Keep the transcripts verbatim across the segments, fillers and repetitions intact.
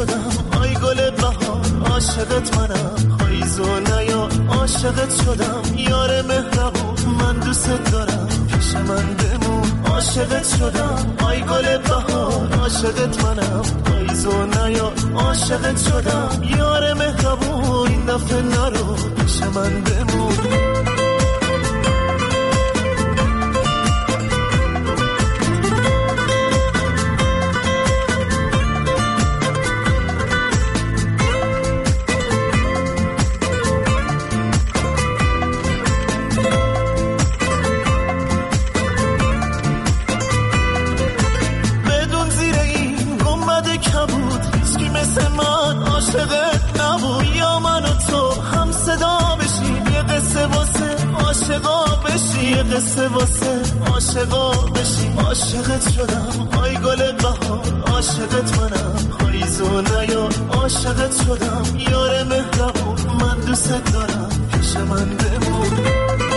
شدم آی گل بهار عاشقت منم پاییز و نیا عاشقت شدم یار مهربون من دوست دارم پیش من بمون عاشقت شدم آی گل بهار عاشقت منم پاییز و نیا عاشقت شدم یار مهربون این دفعه نرو پیش من بمون یه قصه واسه عاشقا بشی عاشقت شدم آی گل بهار عاشقت منم پاییز و نیا عاشقت شدم یار مهربون من دوست دارم پیش من بمون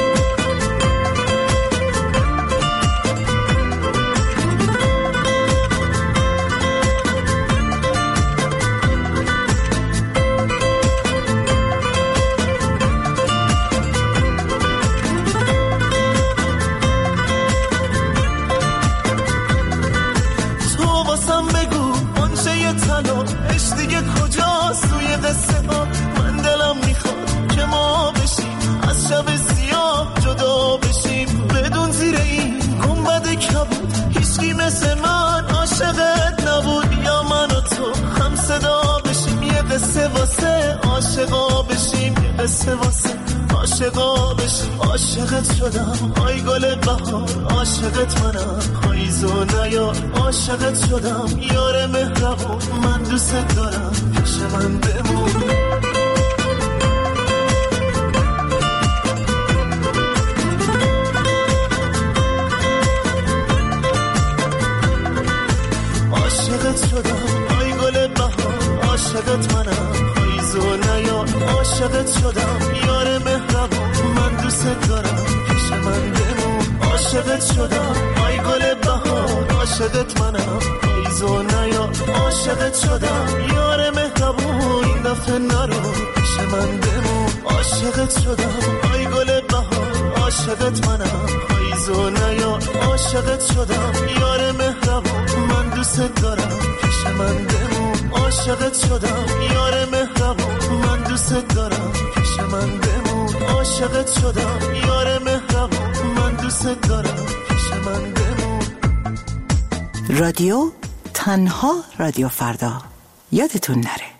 عاشقا بشیم یه قصه واسه عاشقا بشیم عاشقت شدم آی گل بهار عاشقت منم پاییز و نیا عاشقت شدم یار مهربون من دوست دارم پیش من بمون عاشقت شدم آی گل بهار عاشقت منم و نیا عاشقت شدم یار مهربون من دوست دارم پیش من بمون عاشقت شدم آی گل بهار عاشقت منم پاییز و نیا عاشقت شدم یار مهربون این دفعه نرو پیش من بمون عاشقت شدم آی گل بهار عاشقت منم پاییز و نیا عاشقت شدم یار مهربون من دوست دارم پیش من بمون عاشقت شدم یار مهربون من دوست دارم پیش من بمون عاشقت شدم یار مهربون من دوست دارم پیش من بمون رادیو تنها رادیو فردا یادتون نره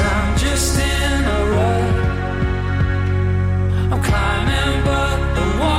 Just in a rut, I'm climbing but the wall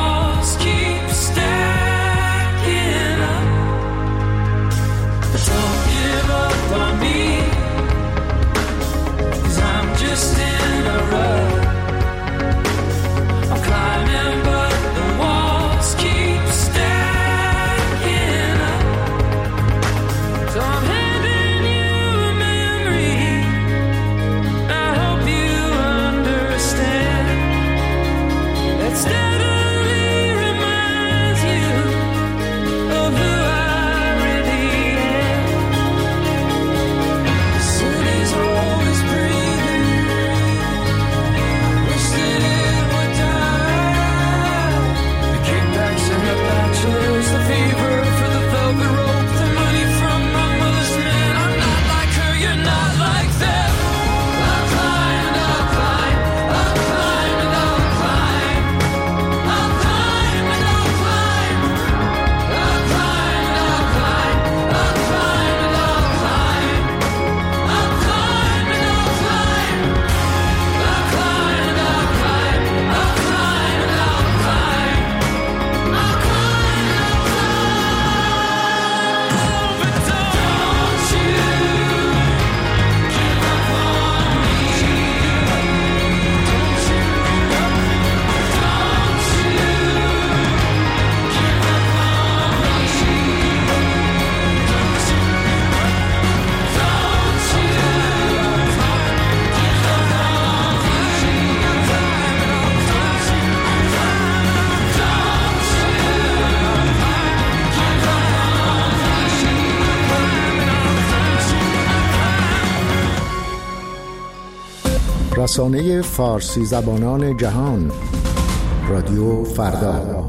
رسانه فارسی زبانان جهان، رادیو فردا.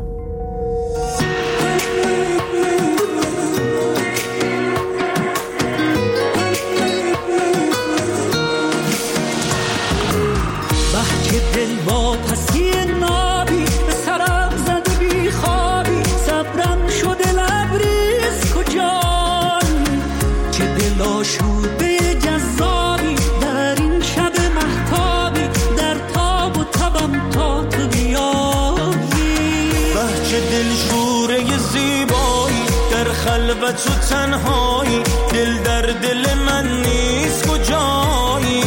و تو تنهایی، دل در دل من نیست کجایی،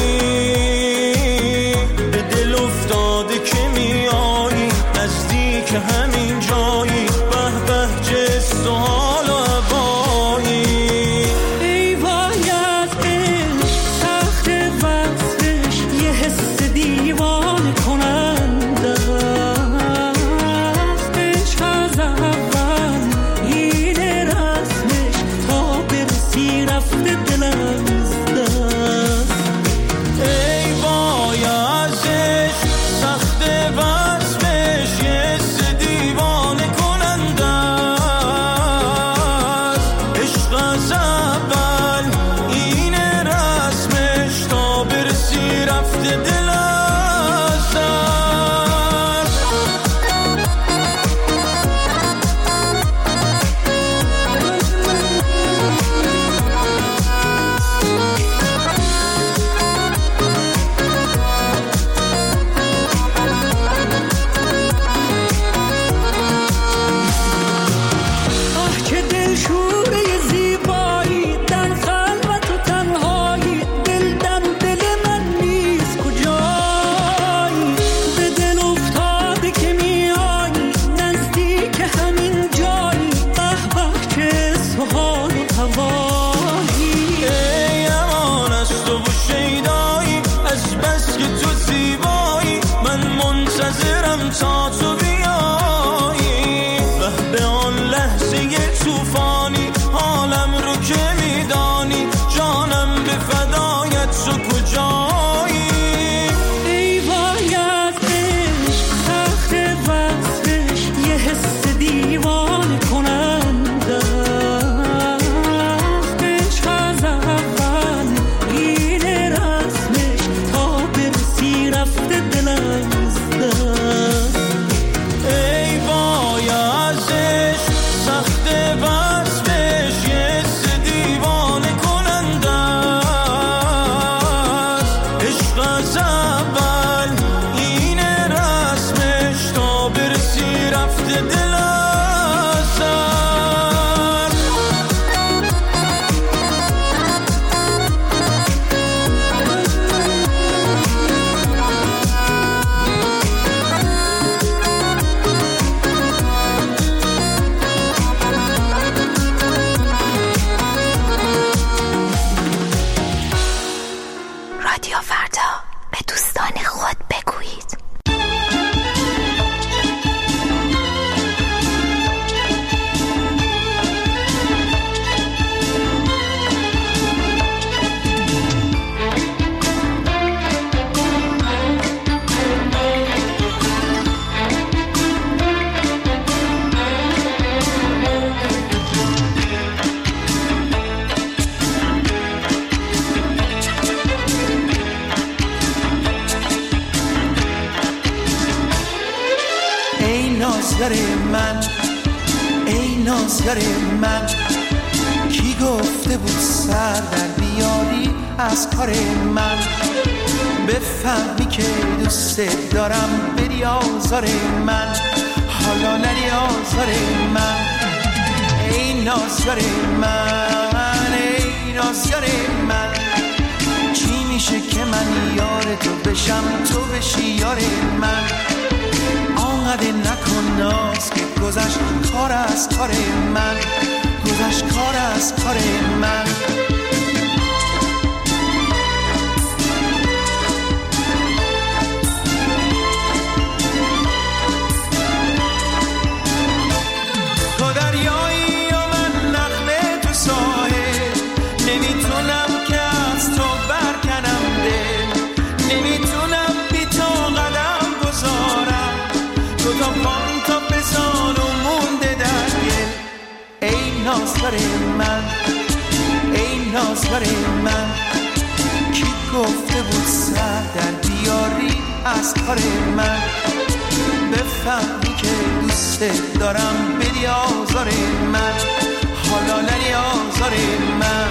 به دل افتاده که میایی نزدیک همین جایی، به به جست و حال و هوایی. ای وای از عشق سخت وصفش، یه حس دیوانه کننده است. عشق از اول این رسمش تا برسی رفته دلم از دست. ای وای از عشق سخت وصفش، یه حس دیوانه کننده است. عشق از اول این رسمش تا برسی رفته دلم از دست. آه که دل شوره زیبایی، در خلوت و تنهایی، دل در دل من نیست کجایی، به دل افتاده که میایی نزدیک همین جایی، به به چه سحال و هوایی. ای امان از تو و شیدایی، از بس که تو زیبایی من منتظرم تا تو بیایی. به به آن لحظه توفانی حالم رو که میدانی، جانم به فدایت تو کجایی. ای وای از عشق سخت وصفش، یه حس دیوانه کننده است. عشق از اول این رسمش تا برسی رفته دلم از دست. ای وای از عشق سخت وصفش، یه حس دیوانه کننده است. عشق از اول این رسمش تا برسی رفته دل از دست. رادیو فردا، به دوستان خود بگویید. ای نازگر من، ای نازگر من، کی گفته بود سر در بیاری از کار من؟ بفهمی که دوست دارم بری آزار من، حالا نری آزار من. ای نازگر من، ای نازگر من، چی میشه که من یار تو بشم تو بشی یار من؟ آنقدر نکن ناز که گذشت کار از کار من، گذشت کار از کار من. تو دریایی و من نقله تو ساحل، نمیتونم که از تو برکنم دل، نمیتونم نازدار من، ای نازدار من. کی گفته بود سر در بیاری از کار من؟ بفهمی که دوست دارم بدی آزار من، حالا نری آزار من.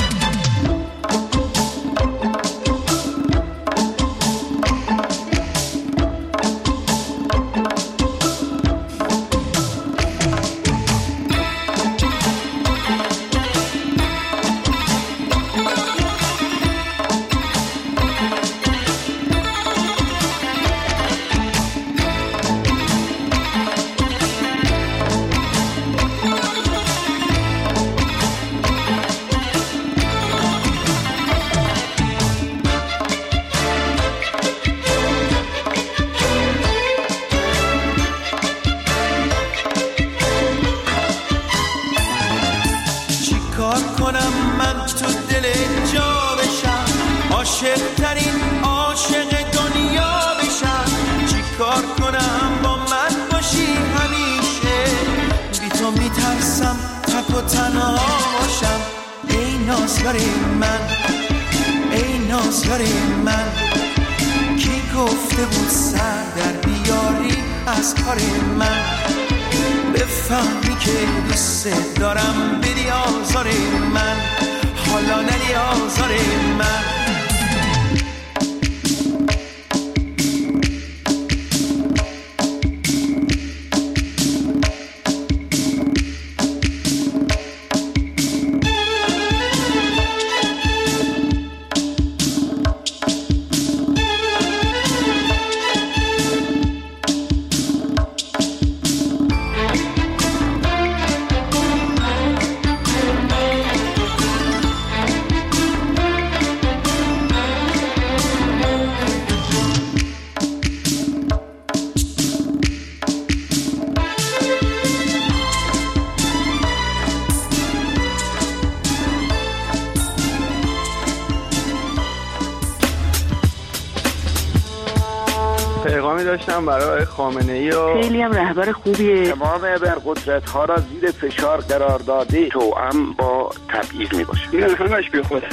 پیغامی داشتم برای خامنه‌ای و خیلی هم رهبر خوبیه. تمام ابرقدرت‌ها را زیر فشار قرار داده، توأم با تبعیض میباشه. این همش بیخوده.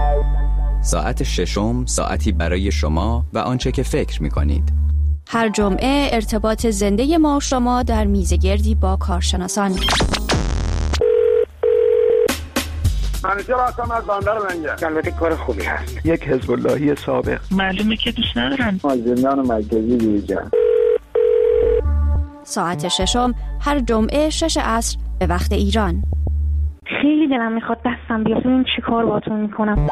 ساعت ششم، ساعتی برای شما و آنچه که فکر می‌کنید. هر جمعه ارتباط زنده ما شما در میزگردی با کارشناسان. منیجر هستم از بندر منجر. البته کار خوبی هست. یک حزب اللهی سابق. معلومه که دوست ندارن. از زندان مرکزی بیرون. ساعت ششم هر جمعه شش عصر به وقت ایران. خیلی دلم میخواد دستم بیاد ببینم چی کار باهاتون میکنم.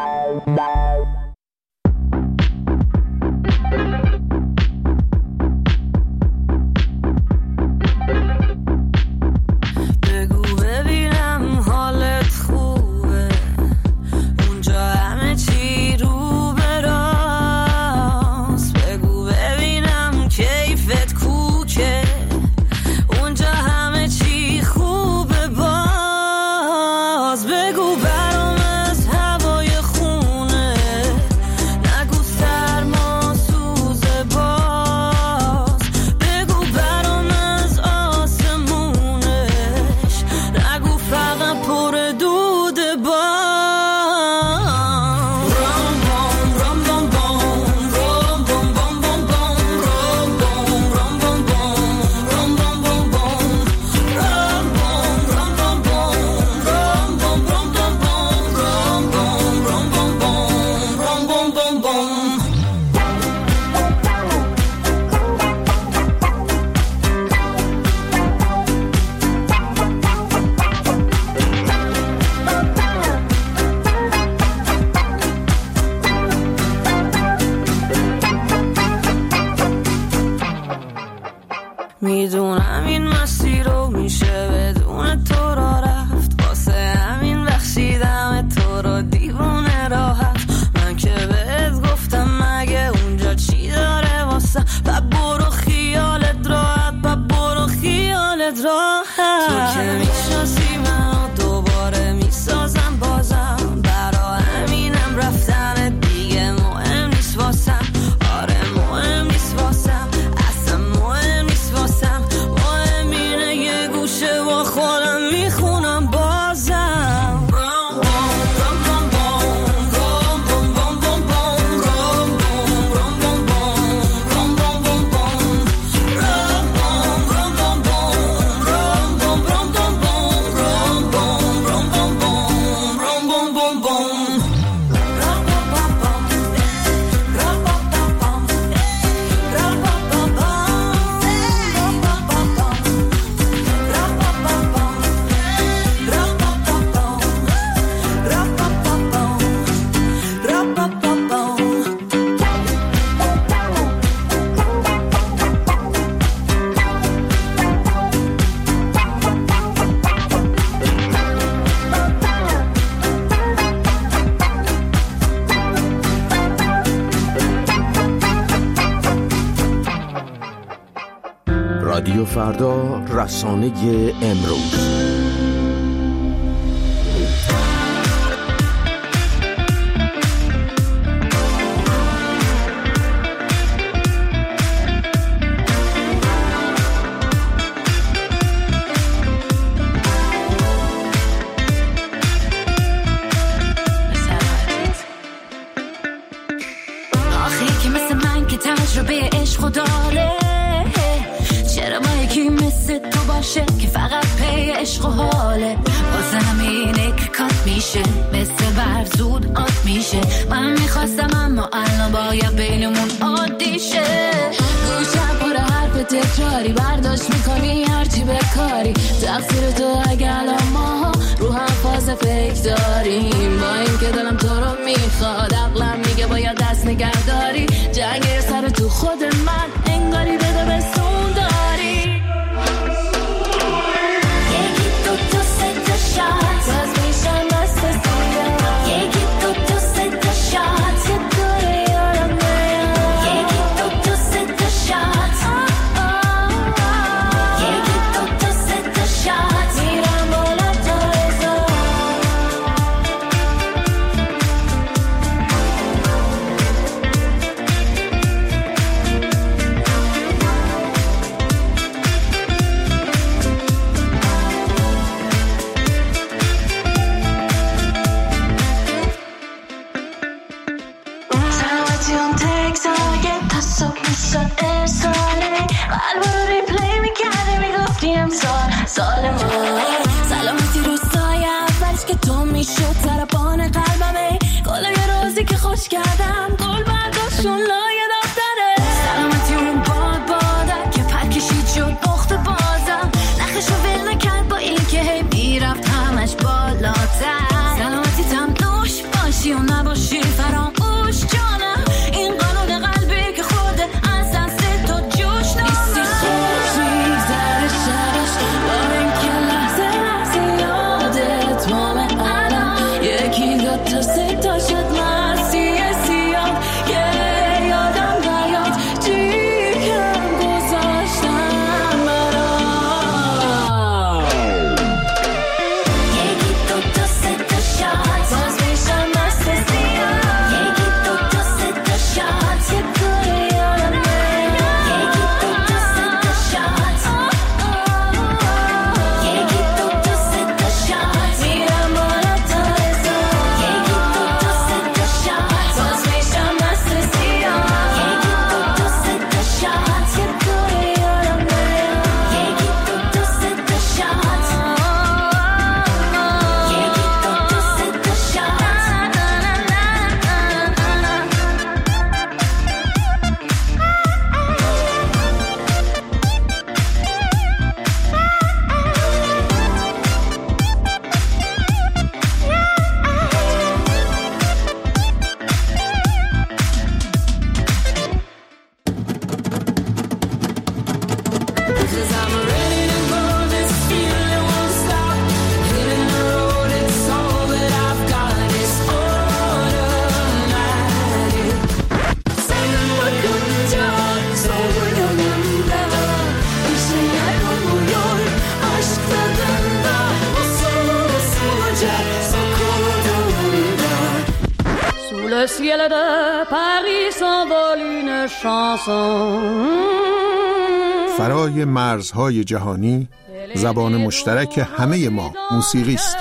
میدونم این مسیر رو میشه بدون تو را رفت، واسه همین بخشیدم تو رو دیوونه راحت. من که بهت گفتم مگه اونجا چی داره واسه، با برو خیالت راحت، با برو خیالت راحت. تو که میشناسی منو دوباره میسازم بازم، برا همینم رفتن دیگه مهم نیست واسم. آره مهم نیست واسم، اصلا مهم نیست واسم. مهم اینه یه گوشه با خودم میخونم رادیو فردا، رسانه امروز. که فقط پی عشق و حاله، واسه همینه که کات میشه، مثل برف زود آب میشه. من میخواستم اما الان باید بینمون عادی شه. گوشم پر حرف تکراری برداشت میکنی هرچی بکاری، تقصیر تو اگه الان ما رو هم فاز فکر داریم. با این که دلم تو رو میخواد، عقلم میگه باید دست نگه داری. جنگ سر تو خود من انگاری بده به سون داری. سلامتی رو سایه اولش که تو میشد سرپان قلبمه. گل یه روزی که خوش کردم گل برداشتون لایه دفتره. سلامتی اون باد بادم که پر کشید شد بخت بازم، نخشو ول نکرد با این که هی میرفت همش بالاتر. سلامتی تم دوش باشی و نباشی فراموش جانم، این قانون قلبی که خورده از دست تو جوش نامه. خوش میگذره شبش با این که لحظه لحظه یادت مامه الان یکی دو تا سه تا شد مسیح سیاد که یادم نیاد چی کم گذاشتم برام. یکی دو تا سه تا شد باز میشم مست سیاد. یکی دو تا سه تا شد یه گوری یادم نیاد. یکی دو تا سه تا شد یکی دو تا سه تا شد میرم بالا تا رسا. یکی دو تا سه تا شد باز میشم مست سیاد. یکی دو تا سه تا شد یه گوری یادم نیاد. یکی دو تا سه تا شد یکی دو تا سه تا شد. Cause I'm ready to go, this feeling won't stop. Hitting the road, it's all that I've got. It's automatic. 생각만 끊자, 서울여 난다. 이제 알고 보여, 아쉽다 된다. 웃음으로 숨어자, 섞어도 온다. Sous le ciel de Paris s'envole une chanson. فرای مرزهای جهانی، زبان مشترک همه ما موسیقی است.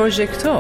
پروژکتور.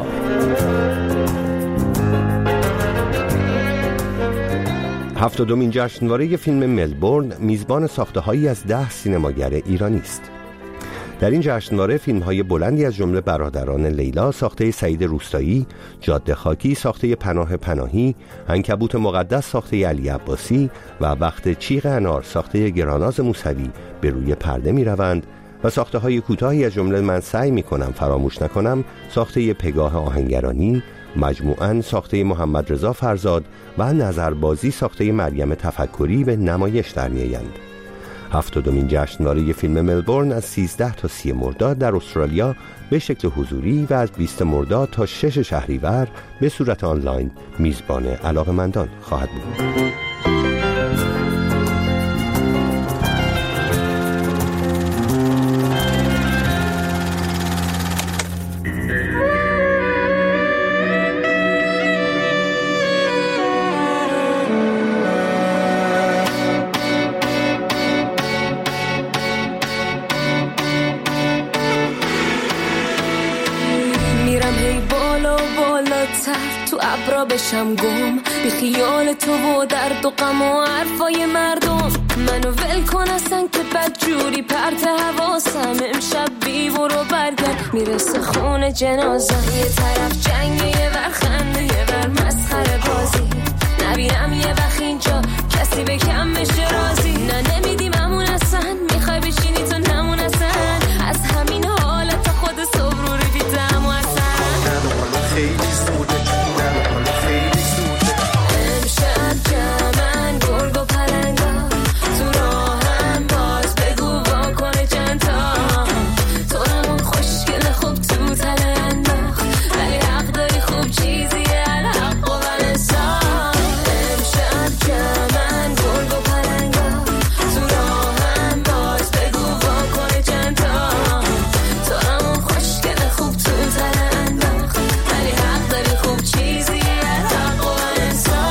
هفتادمین جشنواره فیلم ملبورن میزبان ساخته‌هایی از ده سینماگر ایرانی است. در این جشنواره فیلم‌های بلندی از جمله برادران لیلا ساخته سعید روستایی، جاده خاکی ساخته پناه پناهی، عنکبوت مقدس ساخته علی عباسی و وقت چیغ انار ساخته گراناز موسوی به روی پرده می‌روند و ساخته‌های کوتاهی از جمله من سعی می‌کنم فراموش نکنم ساخته پگاه آهنگرانی، مجموعاً ساخته محمد رضا فرزاد و نظربازی ساخته مریم تفکری به نمایش در می‌آیند. هفتادمین جشنواره فیلم ملبورن از سیزده تا سی مرداد در استرالیا به شکل حضوری و از بیست مرداد تا شش شهریور به صورت آنلاین میزبان علاقه‌مندان خواهد بود. تو ابرا بشم گم بی خیال تو و درد و غم و حرفای مردم. منو ول کن اصلا که بد جوری پرت حواسم. امشب بی برو برگرد میرسه خون جنازم. یه طرف جنگ یه ور خنده یه ور مسخره بازی. نبینم یه وقت اینجا کسی به کم بشه رازی. نه نمیدیم همون اصلا میخوای بشینی تو نمون اصلا. از همین حالت خود صبر رو دیدم و اصلا خیلی زوده. امشب جمعن گرگ و پلنگا تو راهم باز بگو واکنه چند تا. تو نمون خوشگل خوب تو تله انداخت ولی حق داری خوب چیزیه الحق و ولنسان. امشب جمعن گرگ و پلنگا تو راهم باز بگو واکنه چند تا. تو نمون خوشگل خوب تو تله انداخت ولی حق داری خوب چیزیه الحق و ولنسان.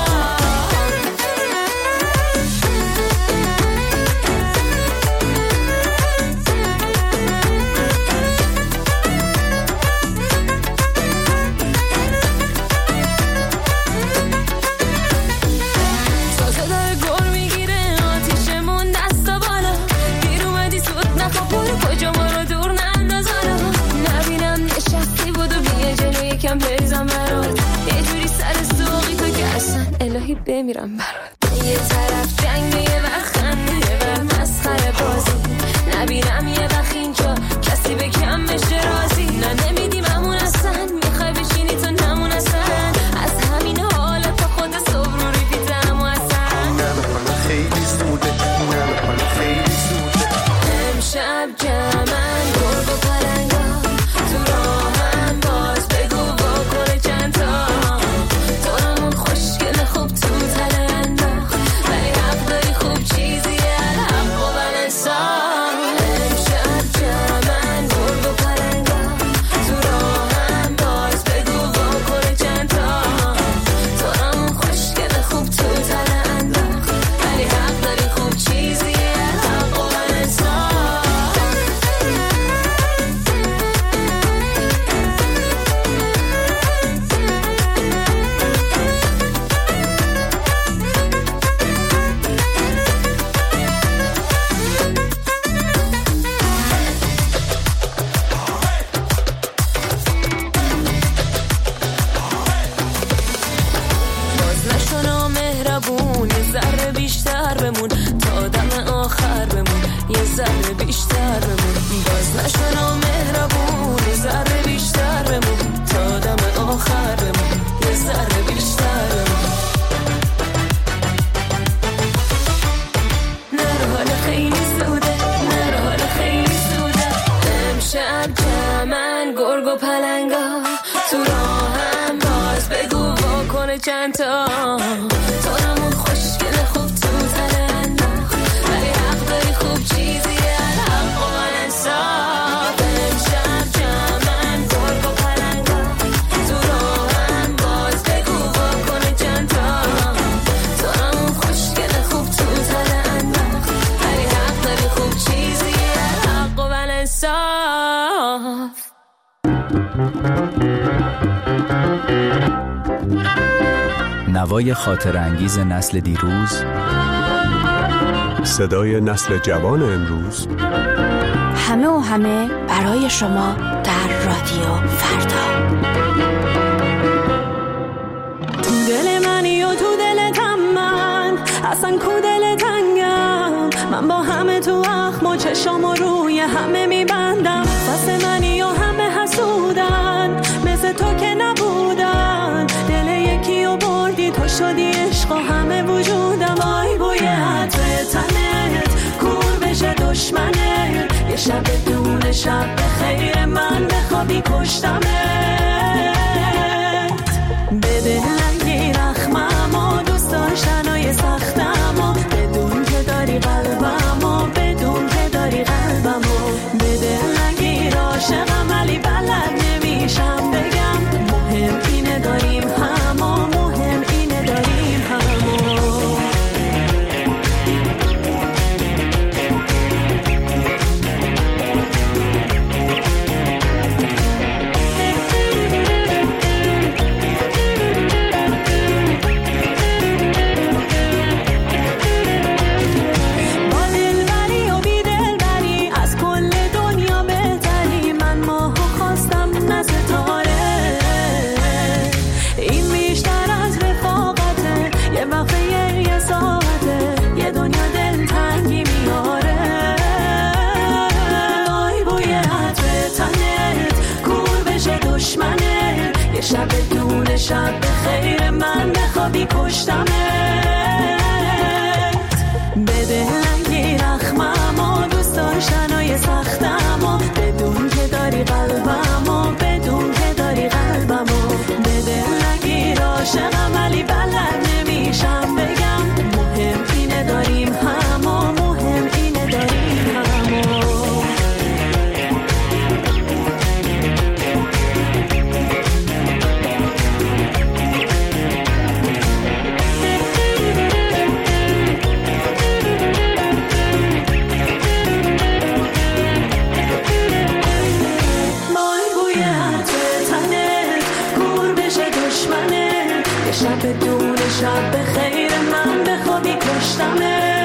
تازه داره گل میگیره آتیشمون دستا بالا. دیر اومدی سود نخوا برو کجا برو دور ننداز حالا. نبینم نشستی بودو بیه جلو یکم بریزم برات. یه جوری سر سوقی تو که اصلا الهی بمیرم برات. یه طرف جنگ یه ور خنده یه ور مسخره بازی. نبینم یه وقت اینجا کسی به کم بشه رازی. نه نمیدیم همون اصلا میخوای بشینی تو نمون اصلا. از همین حالت خود صبر رو ریپیتم و اصلا نه خیلی زوده. نه خیلی زوده. امشب جمعن گرگ و پلنگا تو راهم باز بگو واکنه چند تا. تو نمون خوشگل خوب تو تله انداخت ولی حق داری خوب چیزیه الحق و ولنسان. امشب جمعن گرگ و پلنگا تو راهم باز بگو واکنه چند تا. تو نمون خوشگل خوب تو تله انداخت ولی حق داری خوب چیزیه الحق و ولنسان. باز نشو نامهربون یه ذره بیشتر بمون تا دم آخر بمون. یه ذره بیشتر بمون. باز نشو نامهربون یه ذره بیشتر بمون تا دم آخر بمون. یه ذره بیشتر بمون. نرو حالا خیلی زوده. نرو حالا خیلی زوده. امشب جمعن گرگ و پلنگا تو راهم باز بگو واکنه چند تا. تو نمون خوشگل خوب تو تله انداخت ولی حق داری خوب چیزیه الحق و ولنسان. امشب جمعن گرگ و پلنگا تو راهم باز بگو واکنه چند تا. تو نمون خوشگل خوب تو تله انداخت ولی حق داری خوب چیزیه الحق و ولنسان. نوای خاطر انگیز نسل دیروز، صدای نسل جوان امروز، همه و همه برای شما در رادیو فردا. تو دل منی و تو دلتم من، اصلا کو دل تنگم، من با همه تو اخم و چشام و روی همه میبندم. پس منی و همه حسودن، مثل تو که نبودن، دل یکی و بردی تو شدی عشق و همه وجودم. وای بوی عطر تنت کور بشه دشمنت، یه شب دون شب به خیر من بخوابی کشتمت. بده لنگی رخمم و دوست داشتنای سختم و بدون که داری قلبم و بدون که داری قلبم و بده لنگی عاشقم ولی بلد نمیشم بگم. مهم اینه داریم هم و مهم اینه داریم هم و شب دون شب به خیر من بخوابی کشتمت. بده لنگی رخمم و دوست داشتنای سختم و بدون که داری قلبم و بدون که داری قلبم و بده لنگی عاشقم ولی بلد نمیشم بگم. مهم اینه داریم هم و مهم اینه داریم هم و شب دون شب به خیر من بخوابی کشتمت.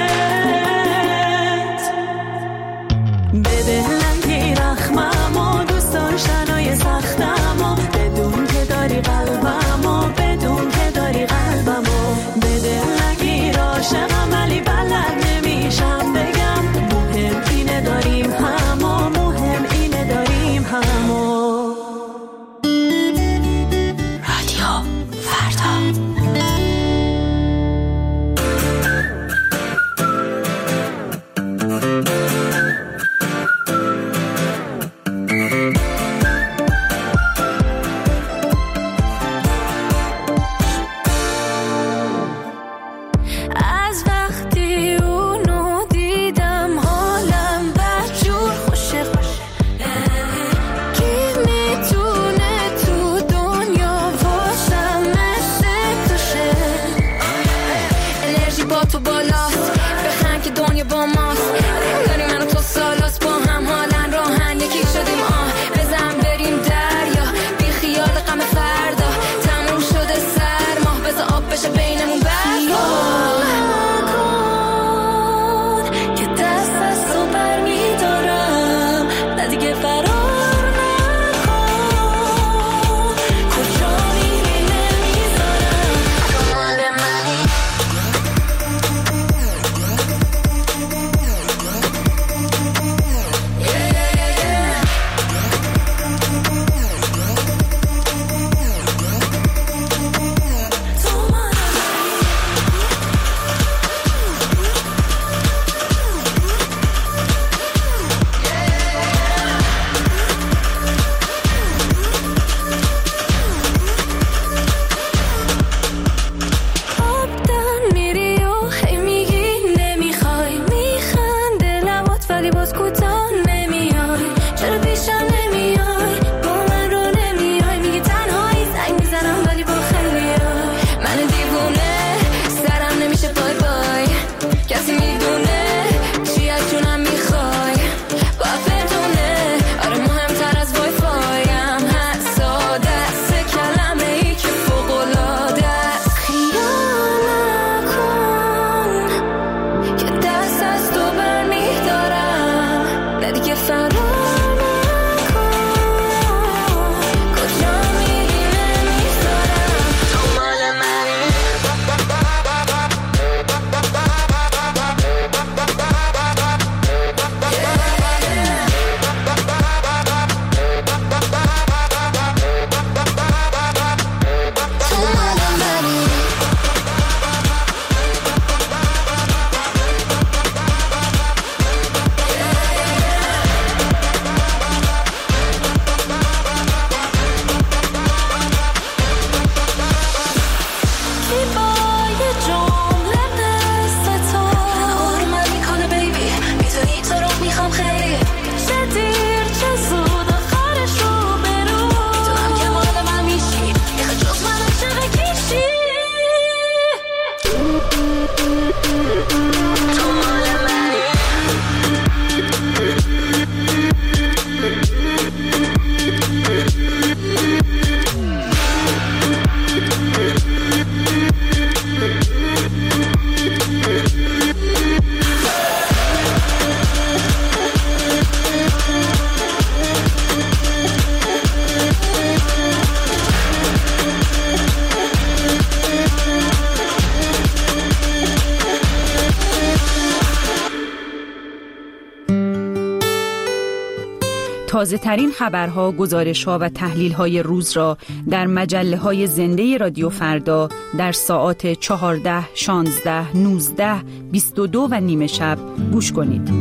بده لنگی رخمم و دوست داشتنای سختم و بدون که داری قلبم و بدون که داری قلبم و بده لنگی عاشقم ولی بلد نمیشم بگم. مهم اینه داریم هم و مهم اینه داریم هم و تازه ترین خبرها، گزارش‌ها و تحلیل‌های روز را در مجله‌های زنده رادیو فردا در ساعات چهارده، شانزده، نوزده، بیست و دو و نیمه شب گوش کنید.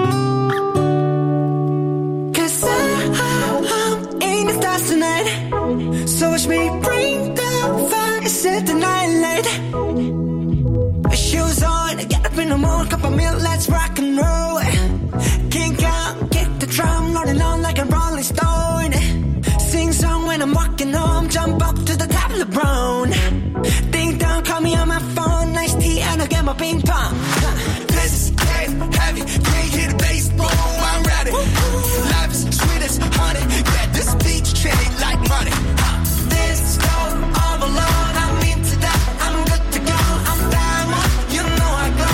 In the mood, cup of milk, let's rock and roll. Kink out, kick the drum, rolling on like a rolling stone. Sing song when I'm walking home, jump up to the top of the brown. Ding dong, call me on my phone, nice tea and I'll get my ping pong. This is game heavy, can't hear the bass, boom, I'm ready. Life is sweet as honey, yeah, this beach treat like money. This is gold, all alone, I'm into that, I'm good to go, I'm down, you know I go.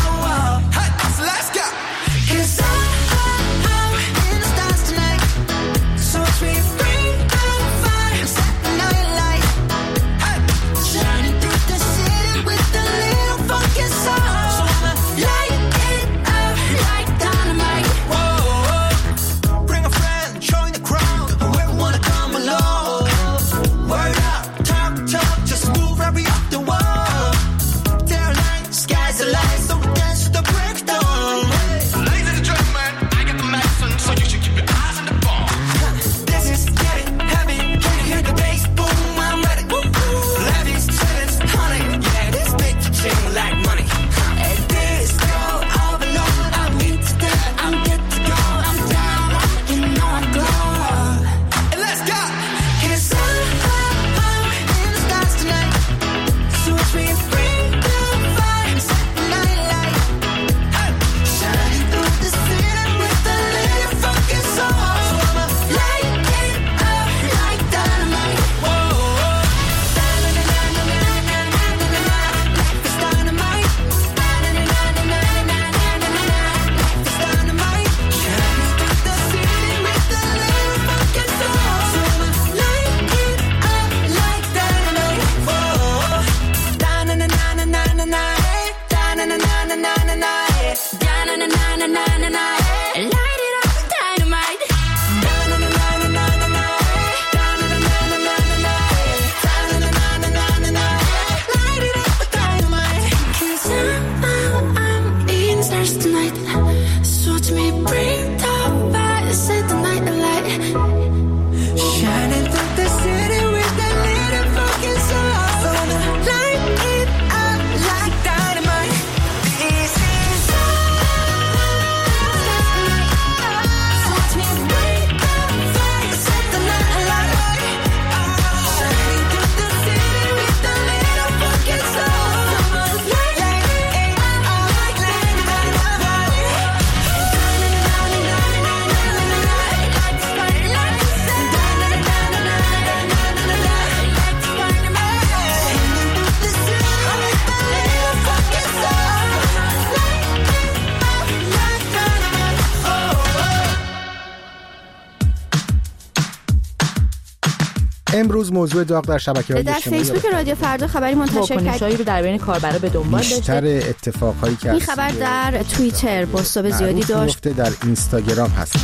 امروز موضوع داغ در شبکه‌های اجتماعی در فیسبوک رادیو فردا خبری منتشر کرد رو در بین کاربرا به دنبال داشته. بیشتر اتفاقهایی که این خبر در توییتر بازتاب زیادی داشت. در اینستاگرام هست.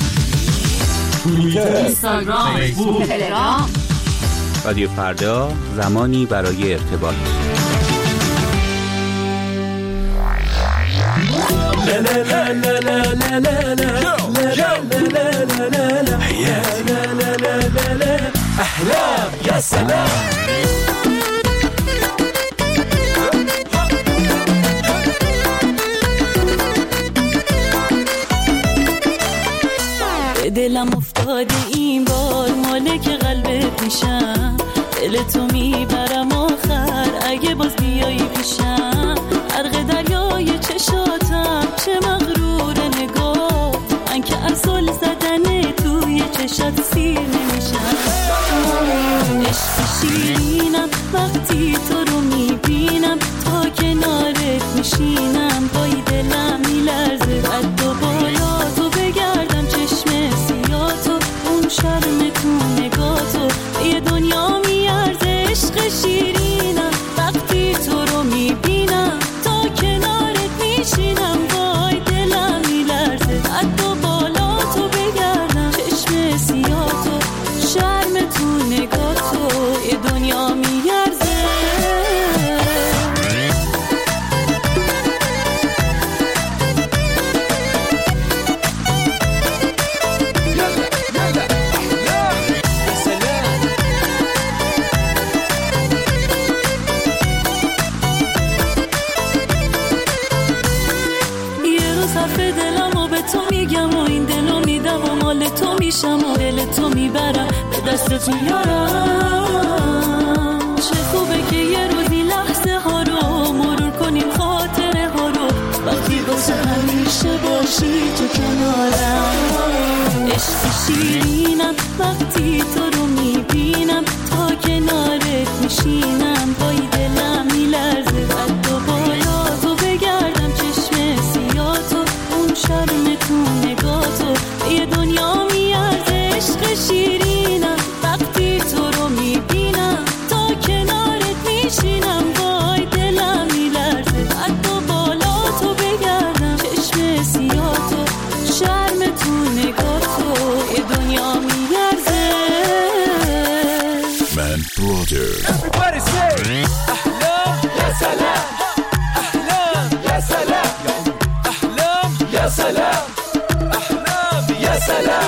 توییتر، اینستاگرام، فیسبوک، تلگرام. رادیو فردا، زمانی برای ارتباط. احلام يا سلام دلم افتاده این بار مالک قلبت میشم، دل تو میبرم آخر اگه باز بیایی پیشم. غرق دریای چشاتم چه مغرور نگاه، من که اصل زدن توی چشات سیر نمیشم. عشق شیرینم وقتی تو رو میبینم، تا کنارت میشینم پای دلم میلرزه. قد و بالا تو بگردم چشم سیاتو، اون شرم تو نگاتو یه دنیا میارزه. عشق شیرینم وقتی تو رو میبینم، تا کنارت میشینم پای دلم میلرزه. قد و بالا تو بگردم چشم میشم و دل تو میبرم به دستت میارم. چه خوبه که یه روزی لحظه ها رو مرور کنیم، خاطره ها رو وقتی واسه همیشه باشی تو کنارم. عشق شیرینم وقتی تو رو میبینم، تا کنارت میشینم پای دلم میلرزه. قد و بالا تو بگردم چشم سیاتو، اون شرم تو نگاتو یه دنیا میارزه. عشق شیرینم وقتی تو رو میبینم، تا کنارت میشینم پای دلم میلرزه. قد و بالا تو بگردم چشم سیاتو، شرم تو نگاتو یه دنیا میارزه. من برادر Everybody say أحلام يا سلام، أحلام يا سلام، أحلام يا سلام، أحلام يا سلام.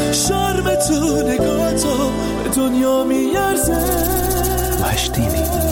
شرم تو نگاتو به دنیا میارزه. مشتینی